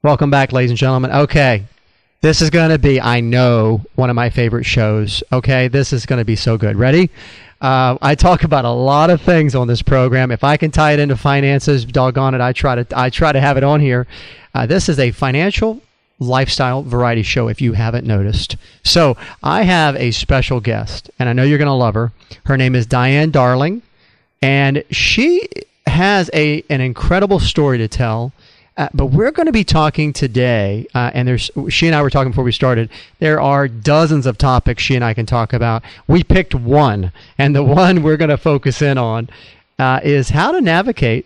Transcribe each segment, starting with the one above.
Welcome back, ladies and gentlemen. Okay, this is going to be, I know, one of my favorite shows. Okay, this is going to be so good. Ready? I talk about a lot of things on this program. If I can tie it into finances, doggone it, I try to have it on here. This is a financial lifestyle variety show, if you haven't noticed. So I have a special guest, and I know you're going to love her. Her name is Diane Darling, and she has an incredible story to tell. But we're going to be talking today, and she and I were talking before we started. There are dozens of topics she and I can talk about. We picked one, and the one we're going to focus in on is how to navigate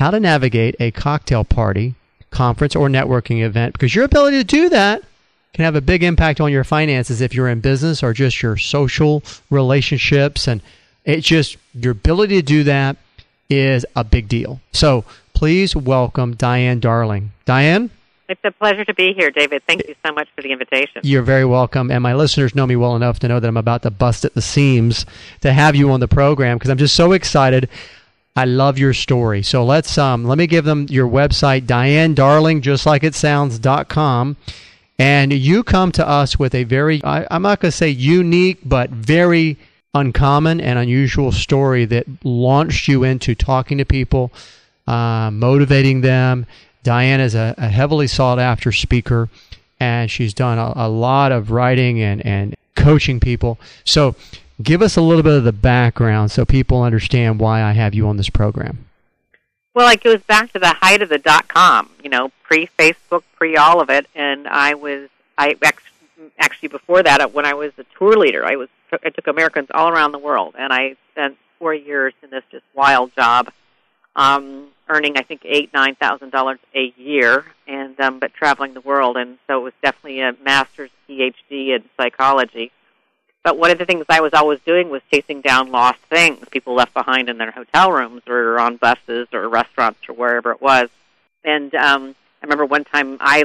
a cocktail party, conference, or networking event. Because your ability to do that can have a big impact on your finances if you're in business or just your social relationships, and it's just your ability to do that is a big deal. So please welcome Diane Darling. Diane? It's a pleasure to be here, David. Thank you so much for the invitation. You're very welcome. And my listeners know me well enough to know that I'm about to bust at the seams to have you on the program because I'm just so excited. I love your story. So let me give them your website, DianeDarling, just like it sounds.com. And you come to us with a very, I'm not going to say unique, but very uncommon and unusual story that launched you into talking to people, motivating them. Diane is a heavily sought-after speaker, and she's done a lot of writing and coaching people. So give us a little bit of the background so people understand why I have you on this program. Well, it goes back to the height of the .com, pre-Facebook, pre-all of it, and I actually before that, when I was a tour leader, I took Americans all around the world, and I spent 4 years in this just wild job, earning I think $8,000-9,000 a year, and but traveling the world, and so it was definitely a master's PhD in psychology. But one of the things I was always doing was chasing down lost things, people left behind in their hotel rooms or on buses or restaurants or wherever it was. And I remember one time I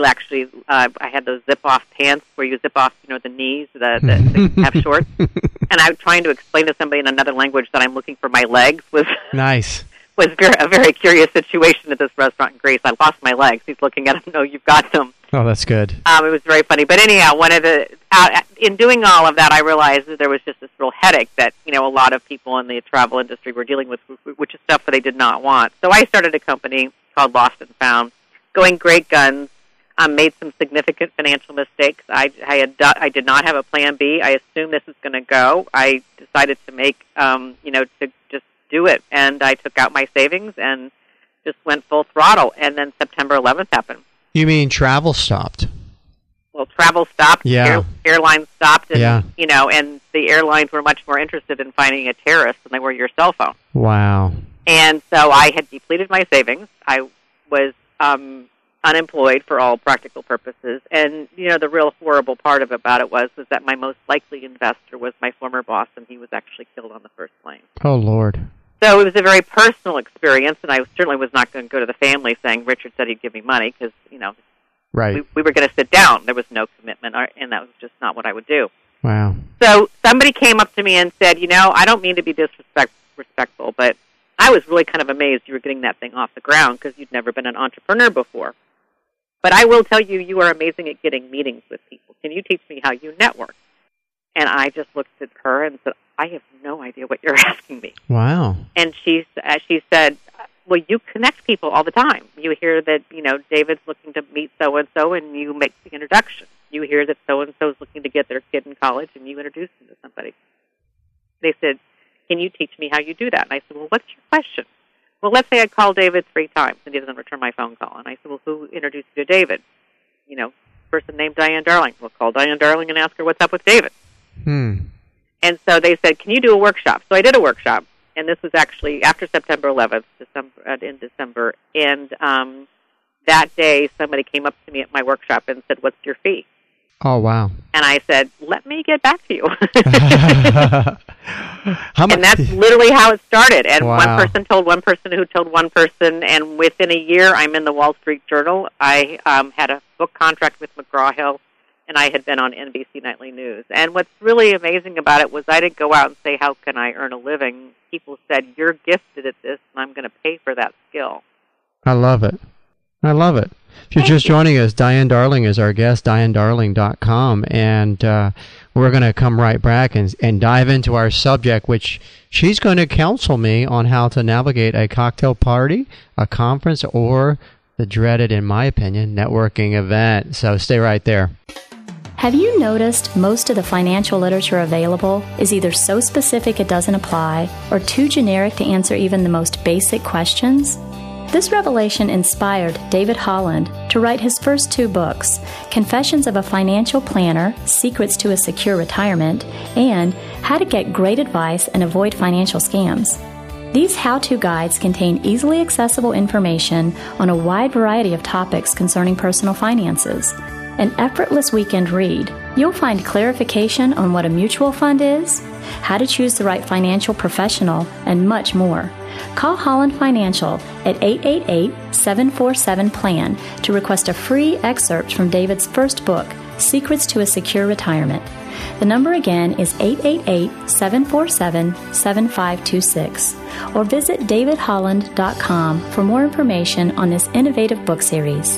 had those zip-off pants where you zip off, the knees, the have shorts. And I was trying to explain to somebody in another language that I'm looking for my legs was nice. Was a very curious situation at this restaurant in Greece. I lost my legs. He's looking at them. No, you've got them. Oh, that's good. It was very funny. But anyhow, in doing all of that, I realized that there was just this real headache that, a lot of people in the travel industry were dealing with, which is stuff that they did not want. So I started a company called Lost and Found, going great guns, made some significant financial mistakes. I did not have a plan B. I assumed this was going to go. I decided to make, to just do it. And I took out my savings and just went full throttle. And then September 11th happened. You mean travel stopped? Well, travel stopped. Yeah. Airlines stopped. And, yeah. And the airlines were much more interested in finding a terrorist than they were your cell phone. Wow. And so I had depleted my savings. I was unemployed for all practical purposes. And, the real horrible part about it was that my most likely investor was my former boss, and he was actually killed on the first plane. Oh, Lord. So it was a very personal experience, and I certainly was not going to go to the family saying Richard said he'd give me money because, right. we were going to sit down. There was no commitment, and that was just not what I would do. Wow. So somebody came up to me and said, I don't mean to be disrespectful, but I was really kind of amazed you were getting that thing off the ground because you'd never been an entrepreneur before. But I will tell you, you are amazing at getting meetings with people. Can you teach me how you network? And I just looked at her and said, I have no idea what you're asking me. Wow. And she said, well, you connect people all the time. You hear that, David's looking to meet so-and-so, and you make the introduction. You hear that so-and-so is looking to get their kid in college, and you introduce them to somebody. They said, can you teach me how you do that? And I said, well, what's your question? Well, let's say I call David 3 times, and he doesn't return my phone call. And I said, well, who introduced you to David? Person named Diane Darling. Well, call Diane Darling and ask her what's up with David. And so they said, can you do a workshop? So I did a workshop, and this was actually after September 11th, in December. And that day, somebody came up to me at my workshop and said, what's your fee? Oh, wow. And I said, let me get back to you. How much? And that's literally how it started. And wow. One person told one person who told one person, and within a year, I'm in the Wall Street Journal. I had a book contract with McGraw-Hill, and I had been on NBC Nightly News. And what's really amazing about it was I didn't go out and say, how can I earn a living? People said, you're gifted at this, and I'm going to pay for that skill. I love it. I love it. If you're just joining us, Diane Darling is our guest, DianeDarling.com, and we're going to come right back and dive into our subject, which she's going to counsel me on how to navigate a cocktail party, a conference, or the dreaded, in my opinion, networking event. So stay right there. Have you noticed most of the financial literature available is either so specific it doesn't apply or too generic to answer even the most basic questions? This revelation inspired David Holland to write his first 2 books, Confessions of a Financial Planner, Secrets to a Secure Retirement, and How to Get Great Advice and Avoid Financial Scams. These how-to guides contain easily accessible information on a wide variety of topics concerning personal finances. An effortless weekend read. You'll find clarification on what a mutual fund is, how to choose the right financial professional, and much more. Call Holland Financial at 888-747-PLAN to request a free excerpt from David's first book, Secrets to a Secure Retirement. The number again is 888-747-7526. Or visit davidholland.com for more information on this innovative book series.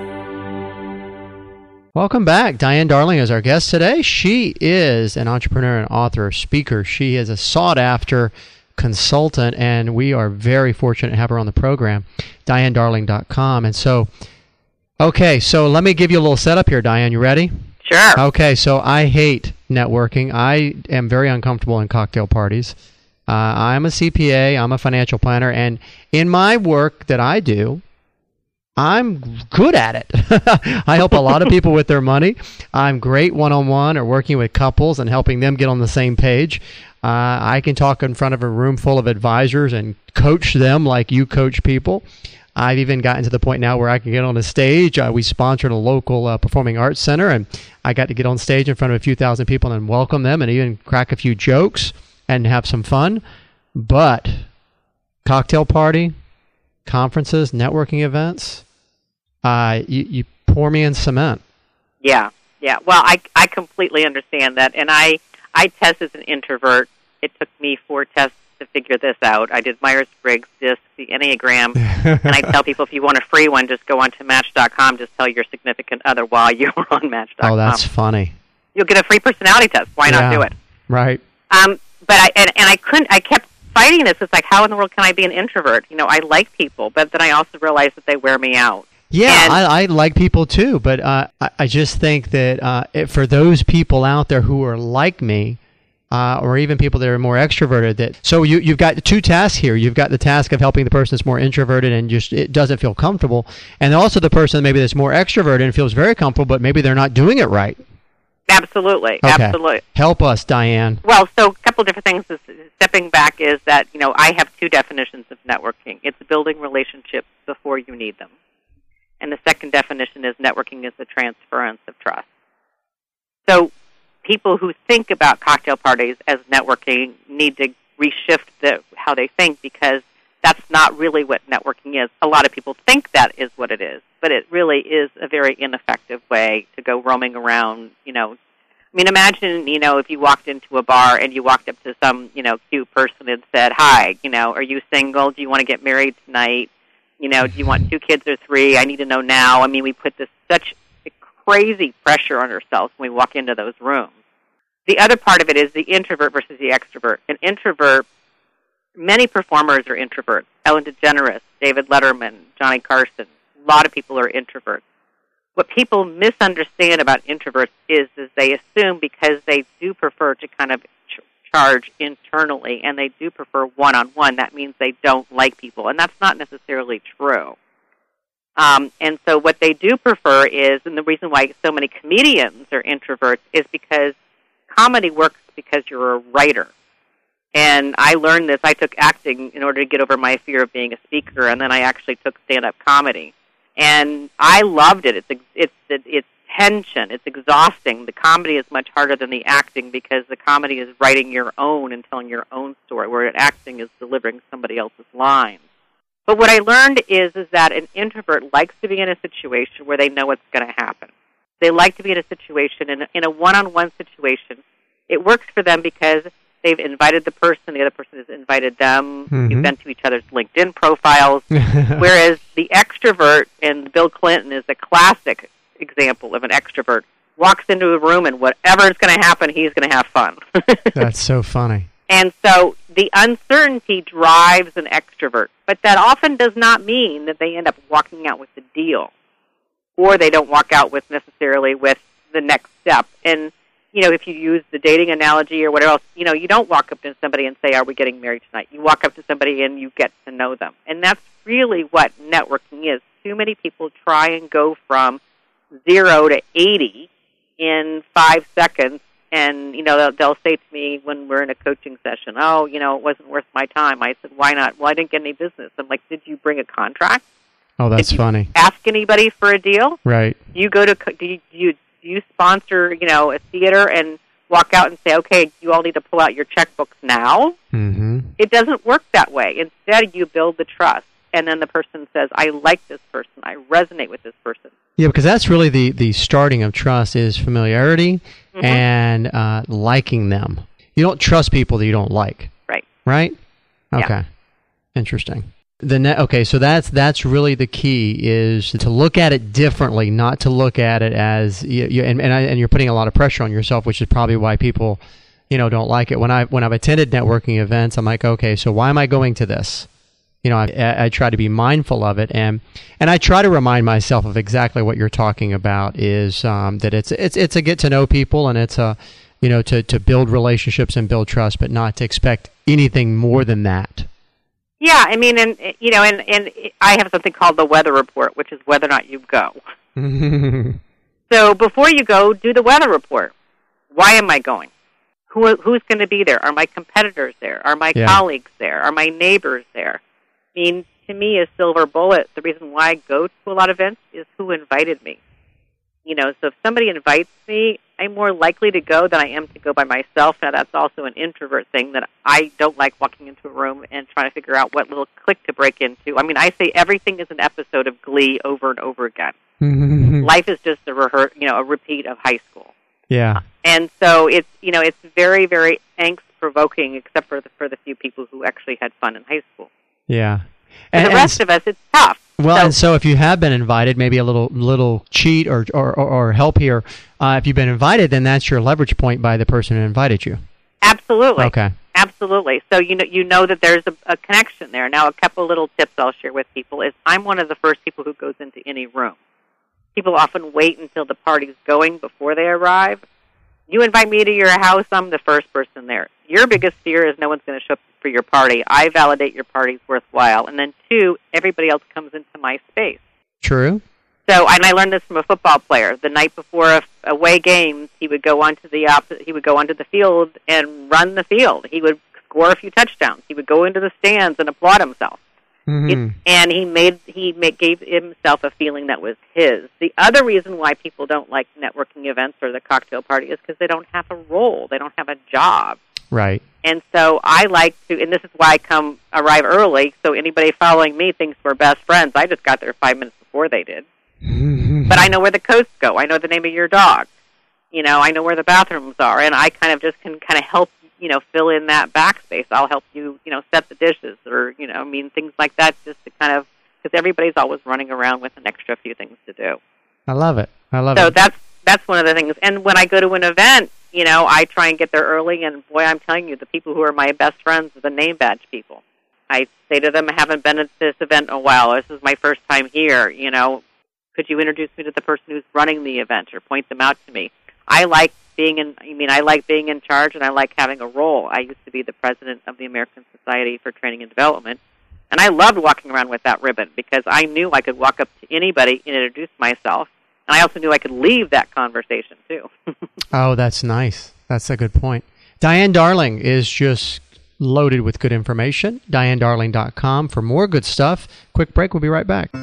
Welcome back. Diane Darling is our guest today. She is an entrepreneur and author, speaker. She is a sought-after consultant, and we are very fortunate to have her on the program, DianeDarling.com. And so, okay, so let me give you a little setup here, Diane. You ready? Sure. Okay, so I hate networking. I am very uncomfortable in cocktail parties. I'm a CPA. I'm a financial planner, and in my work that I do, I'm good at it. I help a lot of people with their money. I'm great one-on-one or working with couples and helping them get on the same page. I can talk in front of a room full of advisors and coach them like you coach people. I've even gotten to the point now where I can get on a stage. We sponsored a local performing arts center, and I got to get on stage in front of a few thousand people and welcome them and even crack a few jokes and have some fun. But cocktail party, conferences, networking events, you pour me in cement. Yeah. Well, I completely understand that, and I test as an introvert. It took me 4 tests to figure this out. I did Myers-Briggs, DISC, the Enneagram, and I tell people if you want a free one, just go onto Match.com. Just tell your significant other while you're on Match.com. Oh, that's funny. You'll get a free personality test. Why not do it? Right. But I couldn't. I kept fighting this. It's like, how in the world can I be an introvert? You know, I like people, but then I also realized that they wear me out. Yeah, I like people too, but I just think that for those people out there who are like me, or even people that are more extroverted, so you've got 2 tasks here. You've got the task of helping the person that's more introverted and just it doesn't feel comfortable, and also the person maybe that's more extroverted and feels very comfortable, but maybe they're not doing it right. Absolutely, okay. Absolutely. Help us, Diane. Well, so a couple of different things. Stepping back is that, you know, I have 2 definitions of networking. It's building relationships before you need them. And the second definition is networking is the transference of trust. So people who think about cocktail parties as networking need to reshift how they think, because that's not really what networking is. A lot of people think that is what it is, but it really is a very ineffective way to go roaming around, you know. I mean, imagine, you know, if you walked into a bar and you walked up to some, you know, cute person and said, "Hi, you know, are you single? Do you want to get married tonight? You know, do you want 2 kids or 3? I need to know now." I mean, we put such crazy pressure on ourselves when we walk into those rooms. The other part of it is the introvert versus the extrovert. An introvert, many performers are introverts. Ellen DeGeneres, David Letterman, Johnny Carson, a lot of people are introverts. What people misunderstand about introverts is they assume because they do prefer to kind of charge internally and they do prefer one-on-one, that means they don't like people, and that's not necessarily true. And so what they do prefer is, and the reason why so many comedians are introverts is because comedy works because you're a writer. And I learned this. I took acting in order to get over my fear of being a speaker, and then I actually took stand-up comedy. And I loved it. It's tension. It's exhausting. The comedy is much harder than the acting because the comedy is writing your own and telling your own story, where acting is delivering somebody else's lines. But what I learned is that an introvert likes to be in a situation where they know what's going to happen. They like to be in a situation, in a one-on-one situation. It works for them because they've invited the person has invited them. Mm-hmm. You've been to each other's LinkedIn profiles. Whereas the extrovert, and Bill Clinton is a classic example of an extrovert, walks into a room and whatever is going to happen, he's going to have fun. That's so funny. And so the uncertainty drives an extrovert, but that often does not mean that they end up walking out with the deal, or they don't walk out with necessarily with the next step. And, you know, if you use the dating analogy or whatever else, you know, you don't walk up to somebody and say, are we getting married tonight? You walk up to somebody and you get to know them. And that's really what networking is. Too many people try and go from 0 to 80 in 5 seconds. And, you know, they'll say to me when we're in a coaching session, oh, you know, it wasn't worth my time. I said, why not? Well, I didn't get any business. I'm like, did you bring a contract? Oh, that's funny. Ask anybody for a deal? Right. You go to, do you sponsor, you know, a theater and walk out and say, okay, you all need to pull out your checkbooks now? Mm-hmm. It doesn't work that way. Instead, you build the trust. And then the person says, I like this person. I resonate with this person. Yeah, because that's really the starting of trust is familiarity and liking them. You don't trust people that you don't like. Right. Right? Okay. Yeah. Interesting. Okay, so that's really the key is to look at it differently, not to look at it as and you're putting a lot of pressure on yourself, which is probably why people, you know, don't like it. When I've attended networking events, I'm like, okay, so why am I going to this? You know, I try to be mindful of it, and I try to remind myself of exactly what you're talking about. Is that it's a get to know people, and it's a, you know, to build relationships and build trust, but not to expect anything more than that. Yeah, I mean, and you know, and I have something called the weather report, which is whether or not you go. So before you go, do the weather report. Why am I going? Who's going to be there? Are my competitors there? Are my colleagues there? Are my neighbors there? I mean, to me, a silver bullet, the reason why I go to a lot of events is who invited me. You know, so if somebody invites me, I'm more likely to go than I am to go by myself. Now, that's also an introvert thing that I don't like walking into a room and trying to figure out what little clique to break into. I mean, I say everything is an episode of Glee over and over again. Life is just a repeat of high school. Yeah. And so it's, you know, it's very, very angst-provoking, except for the few people who actually had fun in high school. Yeah. And the rest of us, it's tough. Well, and so if you have been invited, maybe a little cheat or help here. If you've been invited, then that's your leverage point by the person who invited you. Absolutely. Okay. Absolutely. So you know that there's a connection there. Now, a couple little tips I'll share with people is I'm one of the first people who goes into any room. People often wait until the party's going before they arrive. You invite me to your house, I'm the first person there. Your biggest fear is no one's going to show up for your party. I validate your party's worthwhile. And then 2, everybody else comes into my space. True. So, and I learned this from a football player. The night before away games, he would go onto the field and run the field. He would score a few touchdowns. He would go into the stands and applaud himself. Mm-hmm. And he gave himself a feeling that was his. The other reason why people don't like networking events or the cocktail party is because they don't have a role. They don't have a job. Right. And so I like to, and this is why I arrive early, so anybody following me thinks we're best friends. I just got there 5 minutes before they did. But I know where the coats go. I know the name of your dog. You know, I know where the bathrooms are, and I kind of just can kind of help, you know, fill in that backspace. I'll help you, you know, set the dishes or, you know, I mean, things like that just to kind of, because everybody's always running around with an extra few things to do. I love it. So that's one of the things. And when I go to an event, you know, I try and get there early, and boy, I'm telling you, the people who are my best friends are the name badge people. I say to them, I haven't been at this event in a while. This is my first time here, you know. Could you introduce me to the person who's running the event or point them out to me? I like being in charge, and I like having a role. I used to be the president of the American Society for Training and Development, and I loved walking around with that ribbon because I knew I could walk up to anybody and introduce myself, and I also knew I could leave that conversation, too. Oh, that's nice. That's a good point. Diane Darling is just loaded with good information. DianeDarling.com for more good stuff. Quick break. We'll be right back.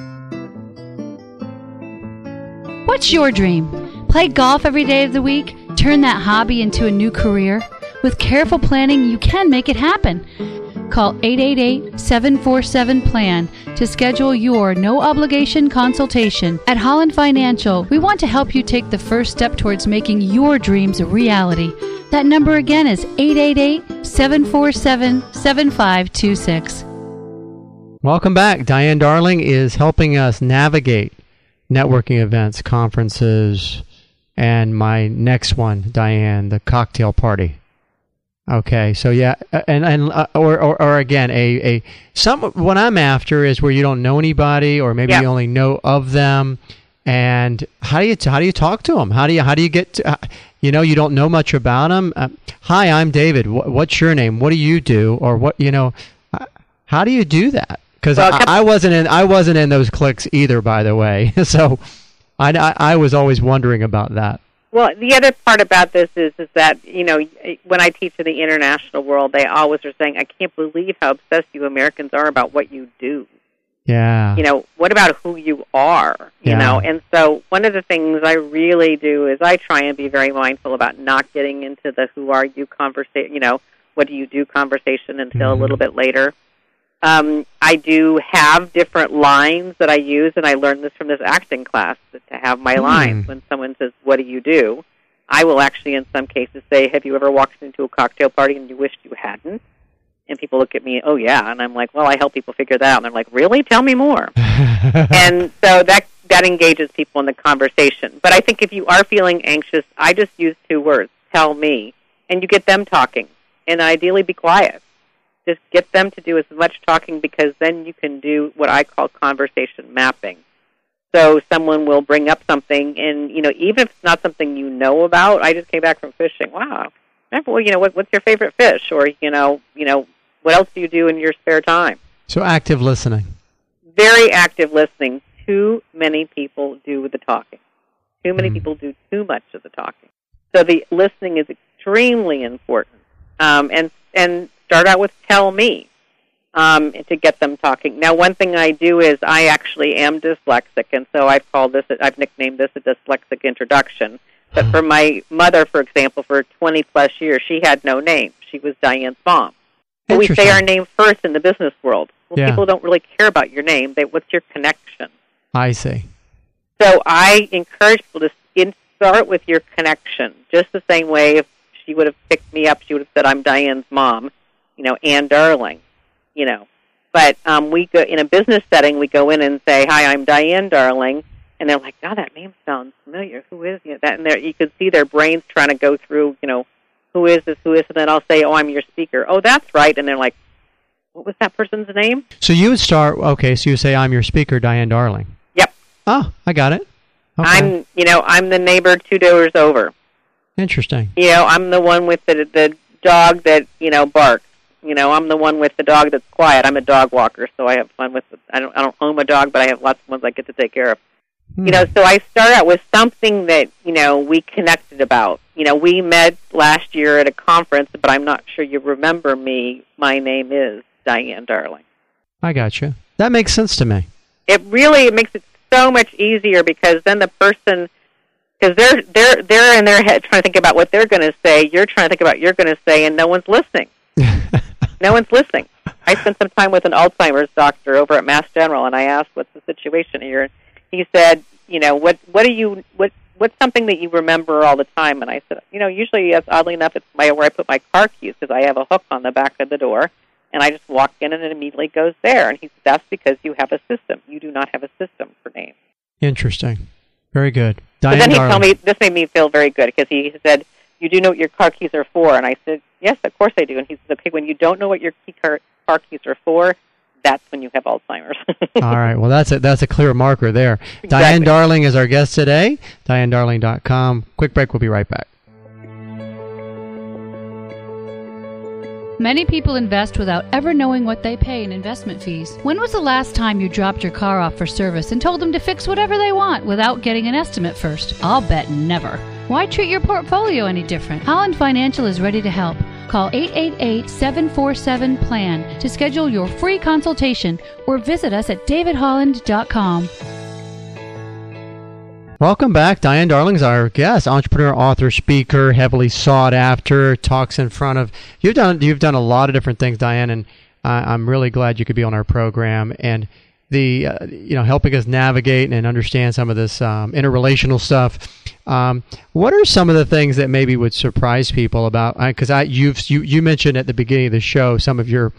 What's your dream? Play golf every day of the week? Turn that hobby into a new career? With careful planning, you can make it happen. Call 888-747-PLAN to schedule your no-obligation consultation. At Holland Financial, we want to help you take the first step towards making your dreams a reality. That number again is 888-747-7526. Welcome back. Diane Darling is helping us navigate networking events, conferences, and my next one, Diane, the cocktail party. Okay, so yeah, or again, what I'm after is where you don't know anybody, or maybe you only know of them, and how do you talk to them? How do you get to, you don't know much about them? Hi, I'm David. What's your name? What do you do? Or what how do you do that? Because I wasn't in those cliques either, by the way. So I was always wondering about that. Well, the other part about this is that, when I teach in the international world, they always are saying, I can't believe how obsessed you Americans are about what you do. Yeah. What about who you are? And so one of the things I really do is I try and be very mindful about not getting into the who are you conversation, what do you do conversation until a little bit later. I do have different lines that I use, and I learned this from this acting class, to have my lines. When someone says, what do you do? I will actually, in some cases, say, have you ever walked into a cocktail party and you wished you hadn't? And people look at me, oh, yeah. And I'm like, well, I help people figure that out. And they're like, really? Tell me more. And so that engages people in the conversation. But I think if you are feeling anxious, I just use 2 words, tell me, and you get them talking. And ideally be quiet. Just get them to do as much talking, because then you can do what I call conversation mapping. So someone will bring up something, and, even if it's not something you know about, I just came back from fishing. Wow. Well, what's your favorite fish? Or, what else do you do in your spare time? So active listening. Very active listening. Too many people do the talking. Too many people do too much of the talking. So the listening is extremely important. And start out with tell me to get them talking. Now, one thing I do is I actually am dyslexic, and so I've nicknamed this a dyslexic introduction. But for my mother, for example, for 20-plus years, she had no name. She was Diane's mom. But we say our name first in the business world. Well, people don't really care about your name. What's your connection? I see. So I encourage people to start with your connection, just the same way if she would have picked me up, she would have said, I'm Diane's mom, Ann Darling, But we go in a business setting, we go in and say, hi, I'm Diane Darling. And they're like, oh, that name sounds familiar. Who is that? And you can see their brains trying to go through, who is this, who is it? And then I'll say, oh, I'm your speaker. Oh, that's right. And they're like, what was that person's name? So you would start, so you say, I'm your speaker, Diane Darling. Yep. Oh, I got it. Okay. I'm the neighbor 2 doors over. Interesting. I'm the one with the dog that, barks. I'm the one with the dog that's quiet. I'm a dog walker, so I have fun with it. I don't own a dog, but I have lots of ones I get to take care of. So I start out with something that, we connected about. We met last year at a conference, but I'm not sure you remember me. My name is Diane Darling. I gotcha. That makes sense to me. It makes it so much easier, because then the person, because they're in their head trying to think about what they're going to say. You're trying to think about what you're going to say, and no one's listening. No one's listening. I spent some time with an Alzheimer's doctor over at Mass General, and I asked, what's the situation here? He said, what's something that you remember all the time? And I said, usually, oddly enough, it's where I put my car keys, because I have a hook on the back of the door, and I just walk in and it immediately goes there. And he said, that's because you have a system. You do not have a system for names. Interesting. Very good. But then he told me, this made me feel very good, because he said, you do know what your car keys are for? And I said, yes, of course I do. And he said, okay, when you don't know what your car keys are for, that's when you have Alzheimer's. All right. Well, that's a clear marker there. Exactly. Diane Darling is our guest today. DianeDarling.com. Quick break. We'll be right back. Many people invest without ever knowing what they pay in investment fees. When was the last time you dropped your car off for service and told them to fix whatever they want without getting an estimate first? I'll bet never. Why treat your portfolio any different? Holland Financial is ready to help. Call 888-747-PLAN to schedule your free consultation, or visit us at davidholland.com. Welcome back. Diane Darling's our guest, entrepreneur, author, speaker, heavily sought after, talks in front of. You've done a lot of different things, Diane, and I'm really glad you could be on our program and the helping us navigate and understand some of this interrelational stuff. What are some of the things that maybe would surprise people about? Because you mentioned at the beginning of the show some of your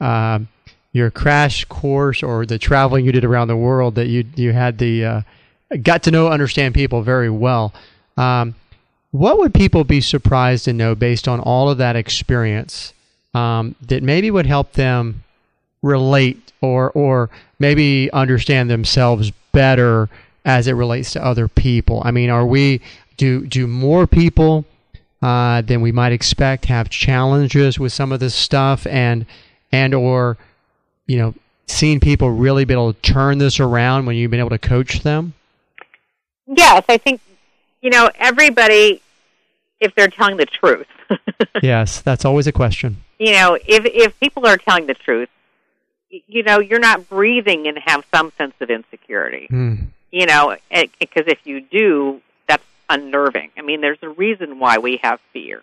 crash course or the traveling you did around the world that you had the got to know, understand people very well. What would people be surprised to know based on all of that experience that maybe would help them relate or maybe understand themselves better as it relates to other people? I mean, do more people than we might expect have challenges with some of this stuff and or seeing people really be able to turn this around when you've been able to coach them? Yes, I think, everybody, if they're telling the truth. Yes, that's always a question. If people are telling the truth, you're not breathing and have some sense of insecurity. Because if you do, that's unnerving. I mean, there's a reason why we have fear.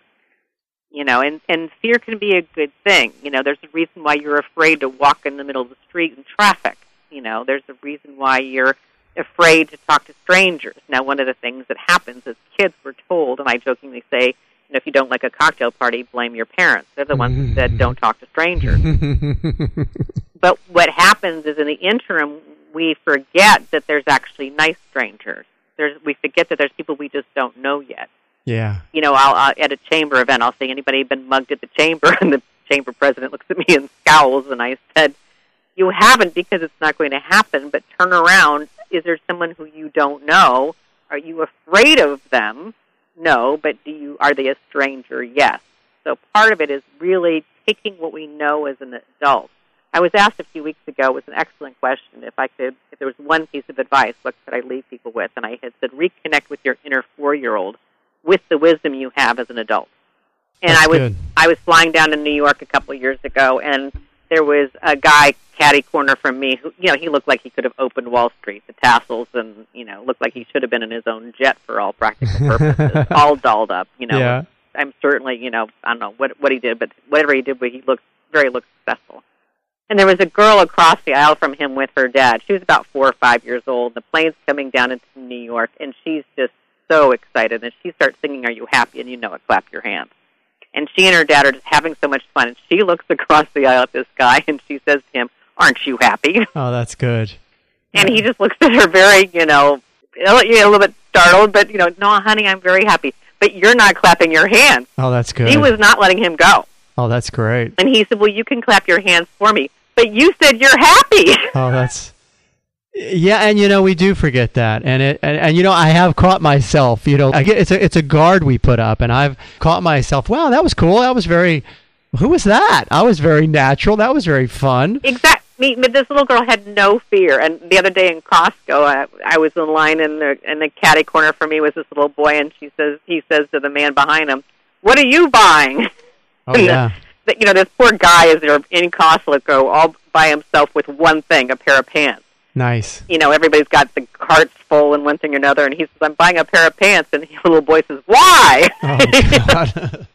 And fear can be a good thing. There's a reason why you're afraid to walk in the middle of the street in traffic. There's a reason why you're afraid to talk to strangers. Now, one of the things that happens is kids were told, and I jokingly say, if you don't like a cocktail party, blame your parents. They're the ones who said, don't talk to strangers. But what happens is in the interim, we forget that there's actually nice strangers. We forget that there's people we just don't know yet. Yeah. I'll at a chamber event, I'll say, anybody been mugged at the chamber? And the chamber president looks at me and scowls, and I said, you haven't, because it's not going to happen, but turn around. Is there someone who you don't know? Are you afraid of them? No, but are they a stranger? Yes. So part of it is really taking what we know as an adult. I was asked a few weeks ago, it was an excellent question, if there was one piece of advice, what could I leave people with? And I had said, reconnect with your inner 4-year-old with the wisdom you have as an adult. And I was flying down to New York a couple of years ago, and there was a guy catty corner from me who, he looked like he could have opened Wall Street, the tassels, and, looked like he should have been in his own jet for all practical purposes, all dolled up, Yeah. I'm certainly, I don't know what he did, but whatever he did, he looked successful. And there was a girl across the aisle from him with her dad. She was about 4 or 5 years old. The plane's coming down into New York, and she's just so excited. And she starts singing, "Are You Happy?" And clap your hands. And she and her dad are just having so much fun. And she looks across the aisle at this guy, and she says to him, "Aren't you happy?" Oh, that's good. And he just looks at her very, a little bit startled, but, "No, honey, I'm very happy." But you're not clapping your hands. Oh, that's good. She was not letting him go. Oh, that's great. And he said, "Well, you can clap your hands for me. But you said you're happy." Oh, that's... Yeah, and we do forget that, and I have caught myself. It's a guard we put up, and I've caught myself. Wow, that was cool. That was very. Who was that? I was very natural. That was very fun. Exactly. This little girl had no fear. And the other day in Costco, I was in line, and in the catty corner for me was this little boy, and he says to the man behind him, "What are you buying?" Oh yeah. This poor guy is there in Costco all by himself with one thing, a pair of pants. Nice. Everybody's got the carts full and one thing or another, and he says, "I'm buying a pair of pants," and the little boy says, "Why?" Oh, God.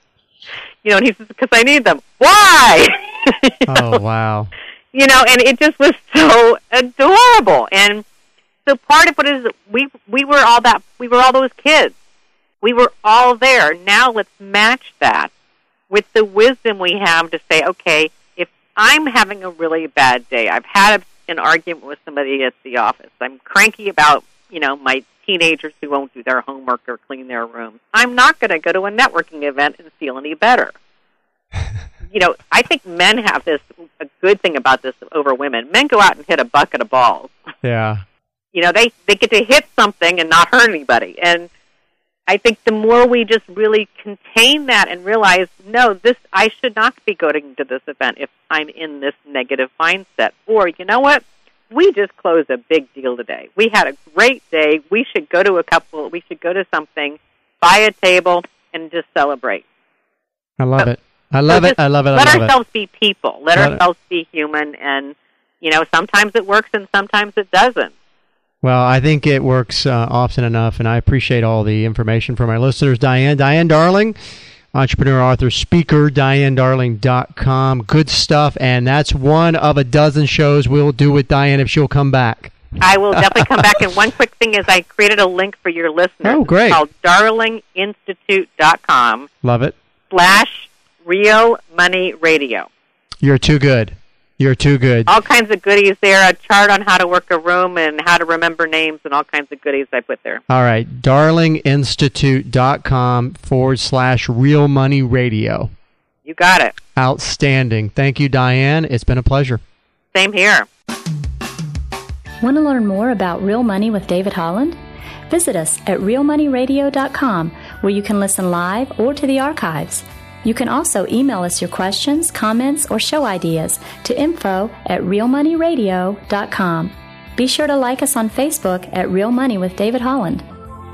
And he says, "Because I need them." Why? Oh, wow. And it just was so adorable. And so part of it is we were all those kids. We were all there. Now let's match that with the wisdom we have to say, okay, if I'm having a really bad day, I've had an argument with somebody at the office, I'm cranky about, my teenagers who won't do their homework or clean their rooms, I'm not going to go to a networking event and feel any better. I think men have a good thing about this over women. Men go out and hit a bucket of balls. Yeah. They get to hit something and not hurt anybody. And I think the more we just really contain that and realize, no, I should not be going to this event if I'm in this negative mindset. Or, you know what? We just closed a big deal today. We had a great day. We should go to something, buy a table, and just celebrate. I love it. I love it. Let ourselves be people. Let ourselves be human. And, sometimes it works and sometimes it doesn't. Well, I think it works often enough, and I appreciate all the information from our listeners. Diane, darling, entrepreneur, author, speaker, DianeDarling.com. Good stuff, and that's one of a dozen shows we'll do with Diane if she'll come back. I will definitely come back. And one quick thing is I created a link for your listeners. Oh, great. It's called darlinginstitute.com. Love it. /Real Money Radio. You're too good. You're too good. All kinds of goodies there, a chart on how to work a room and how to remember names and all kinds of goodies I put there. All right. darlinginstitute.com /Real Money Radio. You got it. Outstanding. Thank you, Diane. It's been a pleasure. Same here. Want to learn more about Real Money with David Holland? Visit us at realmoneyradio.com, where you can listen live or to the archives. You can also email us your questions, comments, or show ideas to info@realmoneyradio.com. Be sure to like us on Facebook at Real Money with David Holland.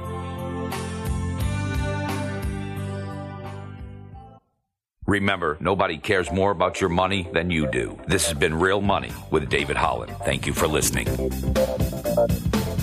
Remember, nobody cares more about your money than you do. This has been Real Money with David Holland. Thank you for listening.